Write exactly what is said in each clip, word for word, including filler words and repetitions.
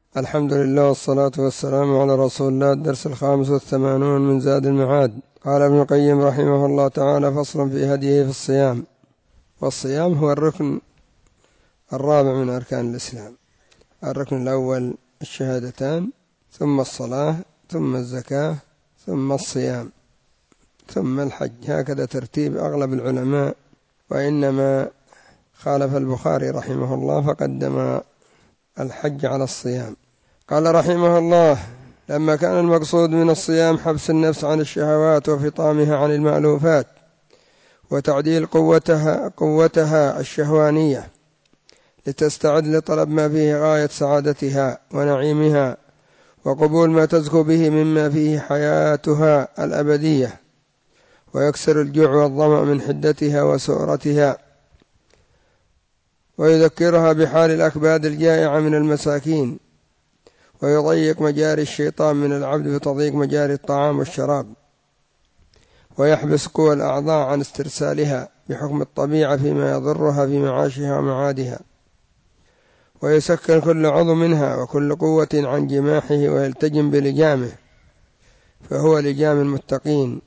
الحمد لله والصلاة والسلام على رسول الله. الدرس الخامس والثمانون من زاد المعاد. قال ابن القيم رحمه الله تعالى: فصل في هديه في الصيام. والصيام هو الركن الرابع من أركان الإسلام. الركن الأول الشهادتان، ثم الصلاة، ثم الزكاة، ثم الصيام، ثم الحج، هكذا ترتيب أغلب العلماء، وإنما خالف البخاري رحمه الله فقدم الحج على الصيام. قال رحمه الله: لما كان المقصود من الصيام حبس النفس عن الشهوات وفطامها عن المألوفات وتعديل قوتها, قوتها الشهوانية لتستعد لطلب ما فيه غاية سعادتها ونعيمها وقبول ما تزكو به مما فيه حياتها الأبدية، ويكسر الجوع والظمأ من حدتها وسؤرتها، ويذكرها بحال الأكباد الجائعة من المساكين، ويضيق مجاري الشيطان من العبد بتضييق مجاري الطعام والشراب، ويحبس قوى الأعضاء عن استرسالها بحكم الطبيعة فيما يضرها في معاشها ومعادها، ويسكن كل عضو منها وكل قوة عن جماحه ويلتجم بلجامه، فهو لجام المتقين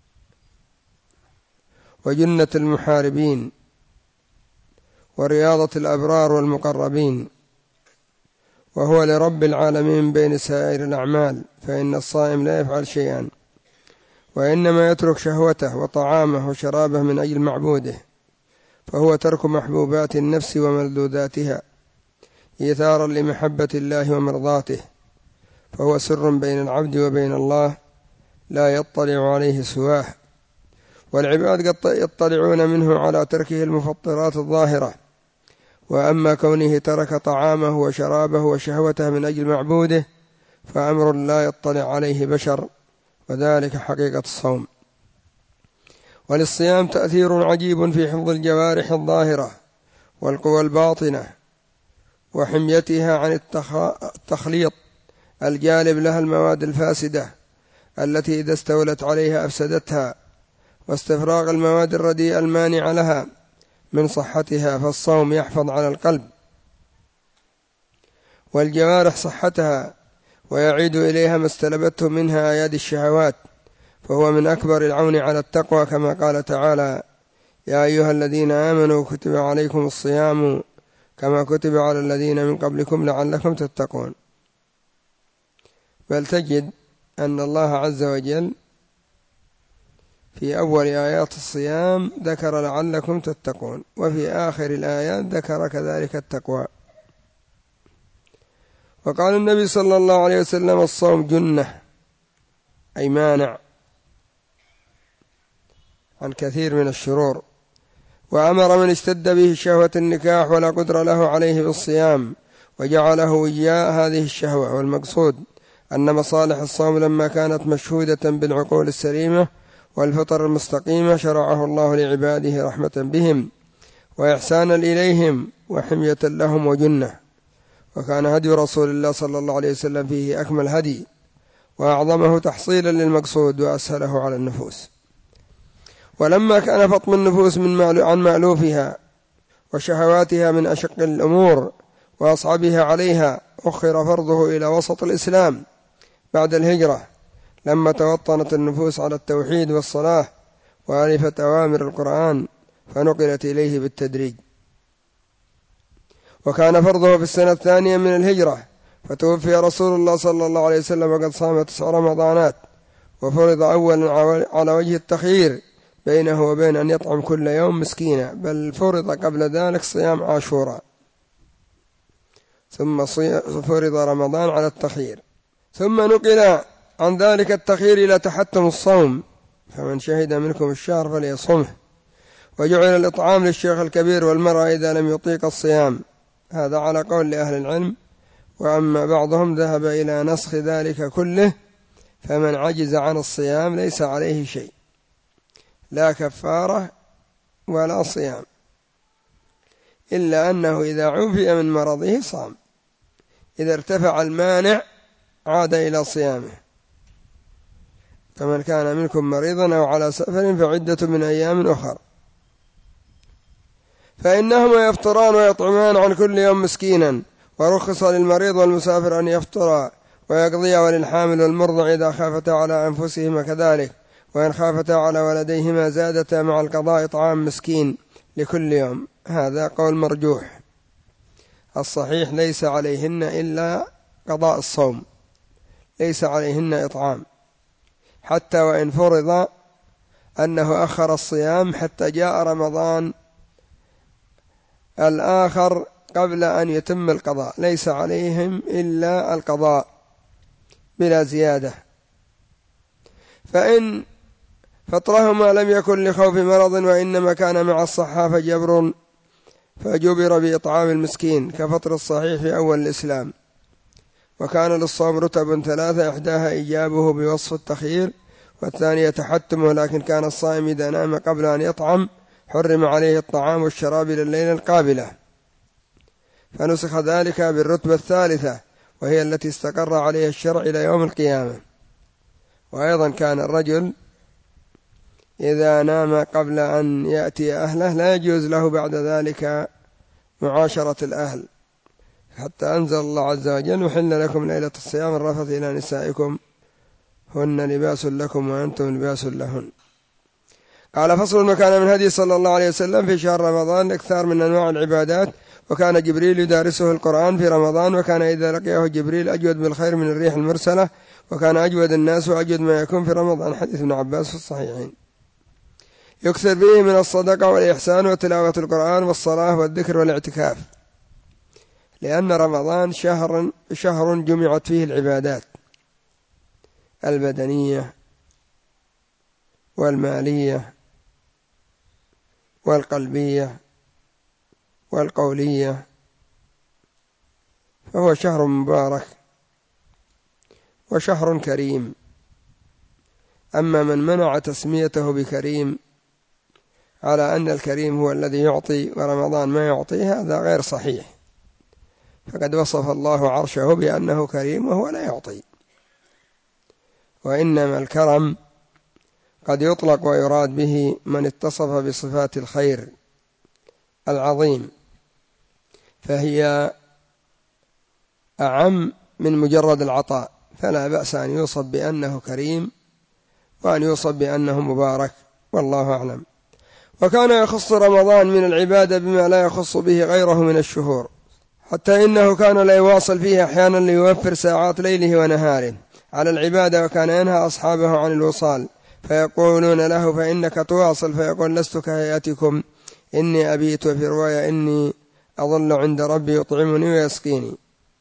وجنة المحاربين ورياضة الأبرار والمقربين، وهو لرب العالمين بين سائر الأعمال، فإن الصائم لا يفعل شيئا وإنما يترك شهوته وطعامه وشرابه من أجل معبوده، فهو ترك محبوبات النفس وملذوذاتها إيثارا لمحبة الله ومرضاته، فهو سر بين العبد وبين الله لا يطلع عليه سواه، والعباد قد يطلعون منه على تركه المفطرات الظاهرة، وأما كونه ترك طعامه وشرابه وشهوته من أجل معبوده فأمر لا يطلع عليه بشر، وذلك حقيقة الصوم. وللصيام تأثير عجيب في حفظ الجوارح الظاهرة والقوى الباطنة وحميتها عن التخليط الجالب لها المواد الفاسدة التي إذا استولت عليها أفسدتها، واستفراغ المواد الرديئة المانعة لها من صحتها، فالصوم يحفظ على القلب والجوارح صحتها ويعيد إليها ما استلبته منها أيادي الشهوات، فهو من أكبر العون على التقوى، كما قال تعالى: يا أيها الذين آمنوا كتب عليكم الصيام كما كتب على الذين من قبلكم لعلكم تتقون. بل تجد أن الله عز وجل في أول آيات الصيام ذكر لعلكم تتقون، وفي آخر الآيات ذكر كذلك التقوى. وقال النبي صلى الله عليه وسلم: الصوم جنة، أي مانع عن كثير من الشرور، وأمر من اشتد به شهوة النكاح ولا قدر له عليه بالصيام وجعله وياء هذه الشهوة. والمقصود أن مصالح الصوم لما كانت مشهودة بالعقول السليمة والفطر المستقيمة شرعه الله لعباده رحمة بهم وإحسانا إليهم وحمية لهم وجنة، وكان هدي رسول الله صلى الله عليه وسلم فيه أكمل هدي وأعظمه تحصيلا للمقصود وأسهله على النفوس. ولما كان فطم النفوس من عن مألوفها وشهواتها من أشق الأمور وأصعبها عليها، أخر فرضه إلى وسط الإسلام بعد الهجرة، لما توطنت النفوس على التوحيد والصلاة وعرفت أوامر القرآن فنقلت إليه بالتدريج. وكان فرضه في السنة الثانية من الهجرة، فتوفي رسول الله صلى الله عليه وسلم وقد صام تسع رمضانات، وفرض أولا على وجه التخيير بينه وبين أن يطعم كل يوم مسكينا، بل فرض قبل ذلك صيام عاشوراء، ثم فرض رمضان على التخيير، ثم نقل عن ذلك التخيير إلى تحتم الصوم، فمن شهد منكم الشهر فليصمه، وجعل الإطعام للشيخ الكبير والمرأة إذا لم يطيق الصيام، هذا على قول لأهل العلم. وأما بعضهم ذهب إلى نسخ ذلك كله، فمن عجز عن الصيام ليس عليه شيء، لا كفارة ولا صيام، إلا أنه إذا عفي من مرضه صام، إذا ارتفع المانع عاد إلى صيامه. فمن كان منكم مريضا أو على سفر فعدة من أيام أخر. فإنهما يفطران ويطعمان عن كل يوم مسكينا، ورخص للمريض والمسافر أن يفطر ويقضي، وللحامل والمرضع إذا خافتا على أنفسهما كذلك، وإن خافتا على ولديهما زادتا مع القضاء إطعام مسكين لكل يوم. هذا قول مرجوح. الصحيح ليس عليهن إلا قضاء الصوم، ليس عليهن إطعام، حتى وإن فرض أنه أخر الصيام حتى جاء رمضان الآخر قبل أن يتم القضاء، ليس عليهم إلا القضاء بلا زيادة. فإن فطرهما لم يكن لخوف مرض وإنما كان مع الصحة فجبر فجبر بإطعام المسكين كفطر الصحيح في أول الإسلام. وكان للصوم رتب ثلاثة، إحداها إيجابه بوصف التخيير، والثانية تحتمه، لكن كان الصائم إذا نام قبل أن يطعم حرم عليه الطعام والشراب إلى الليلة القابلة، فنسخ ذلك بالرتبة الثالثة وهي التي استقر عليها الشرع إلى يوم القيامة. وأيضا كان الرجل إذا نام قبل أن يأتي أهله لا يجوز له بعد ذلك معاشرة الأهل، حتى أنزل الله عز وجل: وحل لكم ليلة الصيام الرفث إلى نسائكم هن لباس لكم وأنتم لباس لهن. قال: فصل. وكان من هدي صلى الله عليه وسلم في شهر رمضان الإكثار من أنواع العبادات، وكان جبريل يدارسه القرآن في رمضان، وكان إذا لقيه جبريل أجود بالخير من الريح المرسلة، وكان أجود الناس وأجود ما يكون في رمضان. حديث ابن عباس في الصحيحين. يكثر فيه من الصدقة والإحسان وتلاوة القرآن والصلاة والذكر والاعتكاف، لأن رمضان شهر شهر جمعت فيه العبادات البدنية والمالية والقلبية والقولية، فهو شهر مبارك وشهر كريم. أما من منع تسميته بكريم على أن الكريم هو الذي يعطي ورمضان ما يعطي، هذا غير صحيح، فقد وصف الله عرشه بأنه كريم وهو لا يعطي. وإنما الكرم قد يطلق ويراد به من اتصف بصفات الخير العظيم، فهي أعم من مجرد العطاء، فلا بأس أن يوصف بأنه كريم وأن يوصف بأنه مبارك، والله أعلم. وكان يخص رمضان من العبادة بما لا يخص به غيره من الشهور، حتى إنه كان لا يواصل فيه أحيانا ليوفر ساعات ليله ونهاره على العبادة، وكان ينهى أصحابه عن الوصال، فيقولون له: فإنك تواصل، فيقول: لست كهيئتكم، إني أبيت، وفي رواية: إني أظل عند ربي يطعمني ويسقيني.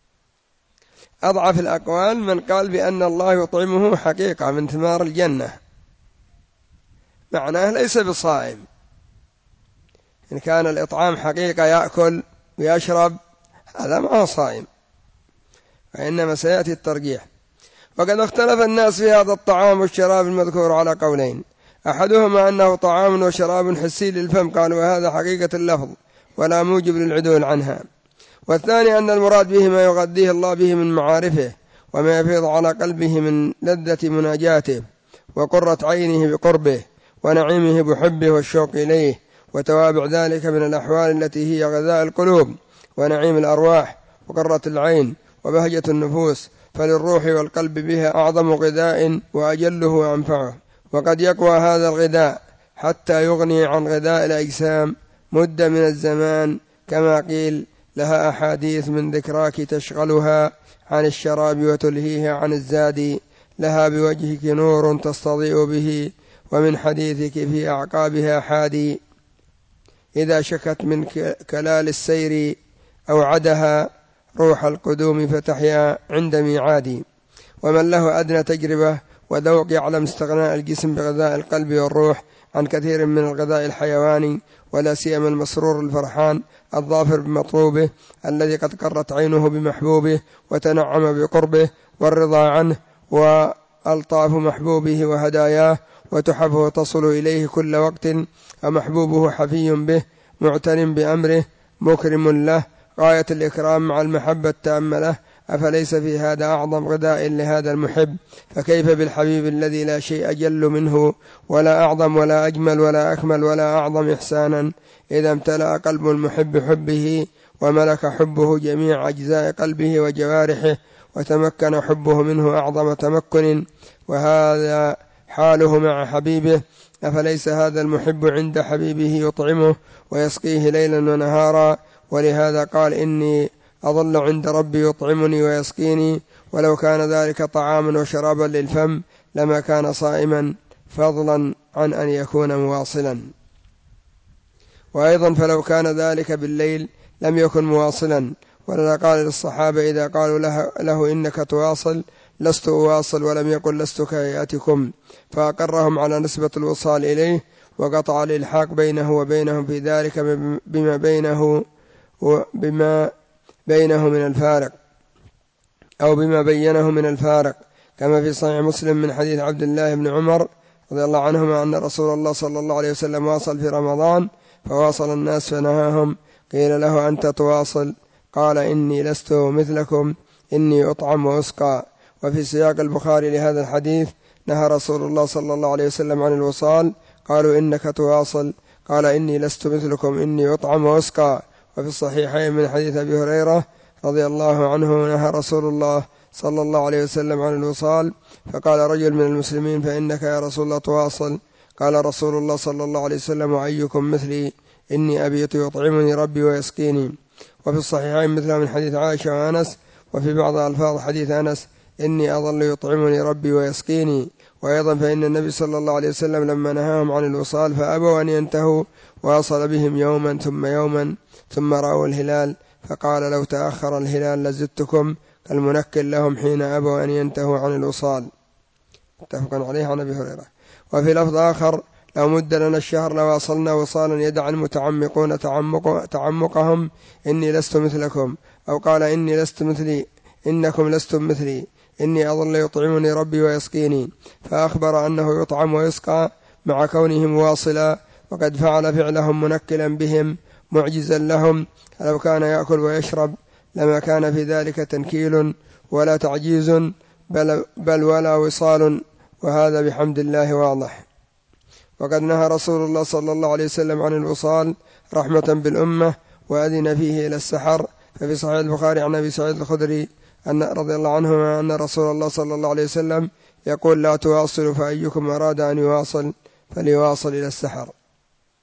أضعف الأقوال من قال بأن الله يطعمه حقيقة من ثمار الجنة، معناه ليس بصائم. إن كان الإطعام حقيقة يأكل ويشرب هذا ما هو صائم، وإنما سيأتي الترجيح. وقد اختلف الناس في هذا الطعام والشراب المذكور على قولين، أحدهما أنه طعام وشراب حسي للفم، قالوا وهذا حقيقة اللفظ ولا موجب للعدول عنها، والثاني أن المراد به ما يغذيه الله به من معارفه، وما يفيض على قلبه من لذة مناجاته وقرة عينه بقربه ونعيمه بحبه والشوق إليه، وتوابع ذلك من الأحوال التي هي غذاء القلوب ونعيم الأرواح وقرة العين وبهجة النفوس، فللروح والقلب بها أعظم غذاء وأجله وأنفعه. وقد يقوى هذا الغذاء حتى يغني عن غذاء الأجسام مدة من الزمان، كما قيل: لها أحاديث من ذكراك تشغلها عن الشراب وتلهيها عن الزاد، لها بوجهك نور تستضيء به ومن حديثك في أعقابها حادي، إذا شكت من كلال السير أوعدها روح القدوم فتحيا عند ميعادي. ومن له أدنى تجربة وذوق يعلم استغناء الجسم بغذاء القلب والروح عن كثير من الغذاء الحيواني، ولا سيما المسرور الفرحان الظافر بمطلوبه الذي قد قرت عينه بمحبوبه وتنعم بقربه، والرضا عنه وألطاف محبوبه وهداياه وتحفه تصل إليه كل وقت، ومحبوبه حفي به معتن بأمره مكرم له غاية الإكرام مع المحبة التامة له. أفليس في هذا أعظم غذاء لهذا المحب؟ فكيف بالحبيب الذي لا شيء أجل منه ولا أعظم ولا أجمل ولا أكمل ولا أعظم إحسانا، إذا امتلأ قلب المحب حبه وملك حبه جميع أجزاء قلبه وجوارحه، وتمكن حبه منه أعظم تمكن، وهذا حاله مع حبيبه. أفليس هذا المحب عند حبيبه يطعمه ويسقيه ليلا ونهارا؟ ولهذا قال إني أظل عند ربي يطعمني ويسقيني. ولو كان ذلك طعاما وشرابا للفم لما كان صائما، فضلا عن أن يكون مواصلا. وأيضا فلو كان ذلك بالليل لم يكن مواصلا، ولذا قال للصحابة إذا قالوا له, له إنك تواصل لست أواصل، ولم يقل لست كهيئتكم، فأقرهم على نسبة الوصال إليه، وقطع الإلحاق بينه وبينهم في ذلك بما بينه وبما بينه من الفارق، أو بما بينه من الفارق، كما في صحيح مسلم من حديث عبد الله بن عمر رضي الله عنهما أن رسول الله صلى الله عليه وسلم واصل في رمضان فواصل الناس فنهاهم، قيل له أنت تواصل؟ قال إني لست مثلكم، إني أطعم وأسقى. وفي سياق البخاري لهذا الحديث نهى رسول الله صلى الله عليه وسلم عن الوصال، قالوا إنك تواصل، قال إني لست مثلكم، إني أطعم وأسقى. وفي الصحيحين من حديث أبي هريرة رضي الله عنه نهى رسول الله صلى الله عليه وسلم عن الوصال، فقال رجل من المسلمين فإنك يا رسول الله تواصل، قال رسول الله صلى الله عليه وسلم وأيكم مثلي، إني أبيت يطعمني ربي ويسقيني. وفي الصحيحين مثل من حديث عائشة وأنس، وفي بعض ألفاظ حديث أنس إني أظل يطعمني ربي ويسقيني. وأيضا فإن النبي صلى الله عليه وسلم لما نهاهم عن الوصال فأبوا أن ينتهوا، واصل بهم يوما ثم يوما ثم رأوا الهلال، فقال لو تأخر الهلال لزدتكم، كالمنكل لهم حين أبوا أن ينتهوا عن الوصال. متفق عليه عن أبي هريرة. وفي لفظ آخر لو مد لنا الشهر لواصلنا وصالا يدعى المتعمقون تعمق تعمقهم إني لست مثلكم، أو قال إني لست مثلي إنكم لستم مثلي، إني أظل يطعمني ربي ويسقيني، فأخبر أنه يطعم ويسقى مع كونه مواصلا، وقد فعل فعلهم منكلا بهم معجزا لهم، فلو كان يأكل ويشرب لما كان في ذلك تنكيل ولا تعجيز، بل, بل ولا وصال، وهذا بحمد الله واضح. وقد نهى رسول الله صلى الله عليه وسلم عن الوصال رحمة بالأمة، وأذن فيه إلى السحر. ففي صحيح البخاري عن أبي سعيد الخدري أن رضي الله عنه أن رسول الله صلى الله عليه وسلم يقول لا تواصلوا، فأيكم أراد أن يواصل فليواصل إلى السحر.